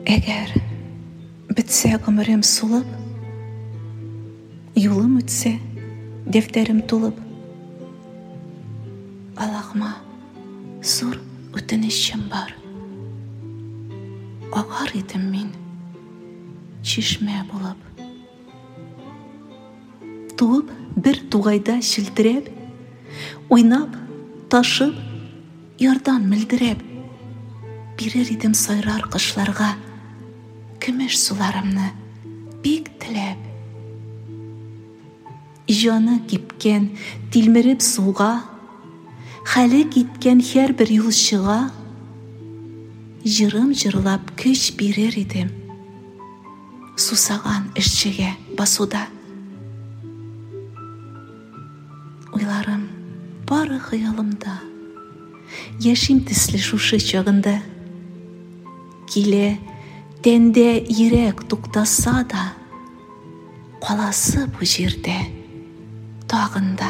Әгәр бітсе ғұмырым солып, юлым өтсе, дефтерім толып, Аллахыма зор өтінішім бар. Ағар едім мен чешме болып. Туып бір туғайда шілтіреп, ойнап, ташып, ярдан мілдіреп, берер едім сайрар қышларға, күміш суларымны бек тілеп. Жаны кипкен, тилміріп суға, хәлі кеткен хәр бір юлшыға, жырым жырлап күш берер едім, сусаған ішчіге басуда. Ойларым бары қиялымда, яшим тіслі шушы чағында, келе тәнде ерек туқтаса да, қаласы бұ жерде тағында.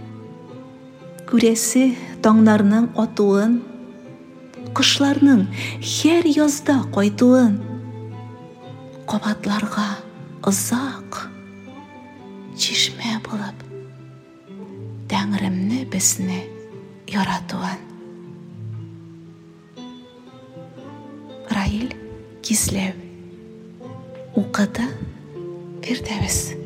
Көресі таңларының отуын, құшларының хәр язда қайтуын, қабатларға ұзақ чешме болып, Тәңірімні бізні яратуын. Раил Кислев. Оқыды Фирдәвес.